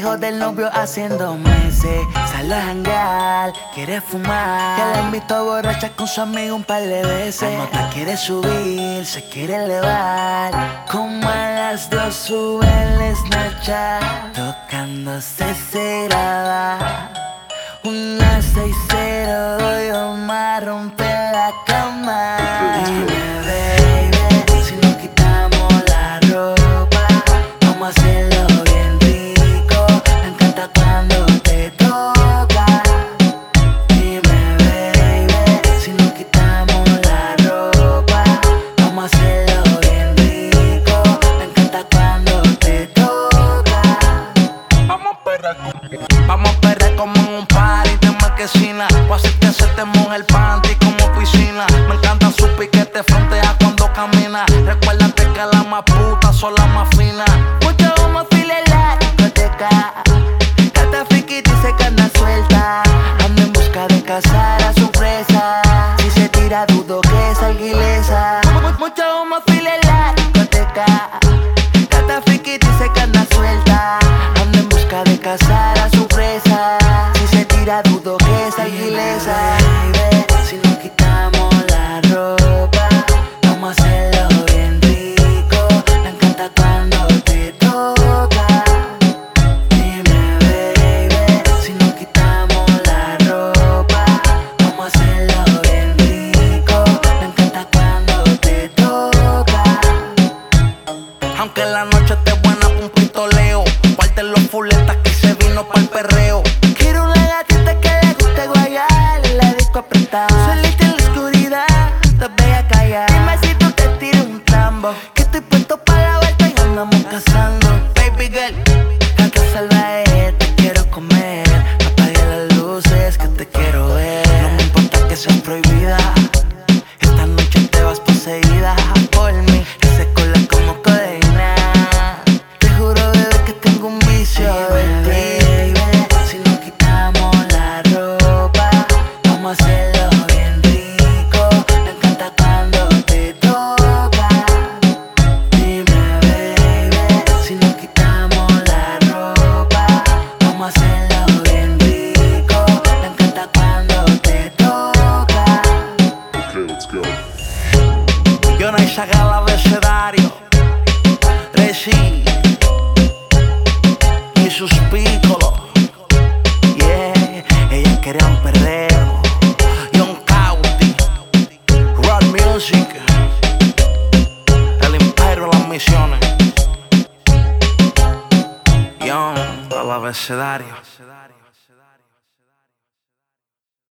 lejos del novio haciendo meses. Sale a janguear, quiere fumar. Que la invito borracha con su amigo un par de veces. La nota quiere subir, se quiere elevar. Como a las 2 sube el Snapchat. Tocándose se graba. Una 6-0, doy más, rompe la cama. Dime, baby, si nos quitamos la ropa, vamos a hacerlo bien rico. Me encanta cuando te toca. Dime, baby, si nos quitamos la ropa, vamos a hacerlo bien rico. Me encanta cuando te toca. Vamos a perder como en un party de marquesina. Voy a hacer que se te moje el panty como piscina. Me encantan sus piquetes, frontea cuando camina. Recuérdate que las más putas son las más finas. Mucho humo, file la discoteca. Cata friki dice que anda suelta. Anda en busca de cazar a su presa. Si se tira dudo que salga ilesa. Mucho humo, file la discoteca. Cata friki dice que anda suelta. Anda en busca de cazar a su presa. Si se tira dudo que salga ilesa. Baby, si nos quitamos la ropa, vamos a hacerlo bien rico. Me encanta cuando te toca. Dime, baby, si nos quitamos la ropa, vamos a hacerlo bien rico. Me encanta cuando te toca. Aunque la noche esté buena pa' un pistoleo, parte los fuletas que se vino pa'l perreo. Quiero una gatita que le guste guayar, en la disco apretada, solita en la oscuridad, te voy a callar. Dime si tú te tiras un tambo, que estoy puesto para la vuelta y andamos cazando. Baby girl, canta salvaje, te quiero comer. Apague las luces que te quiero ver. No me importa que seas prohibida, esta noche te vas poseída por mí. Ese cola como codeína. Te juro, bebé, que tengo un vicio de ti. Si nos quitamos la ropa, vamos a hacerlo bien rico. Me encanta cuando te toca. Dime, baby, si nos quitamos la ropa, vamos a hacerlo bien rico. Me encanta cuando te toca. Okay, let's go. Yo no hice el abecedario, Reci y sus pícolos. Yeah, ellas querían perreo. Young Cauti, Rock Music, el imperio de las misiones. Young, el abecedario.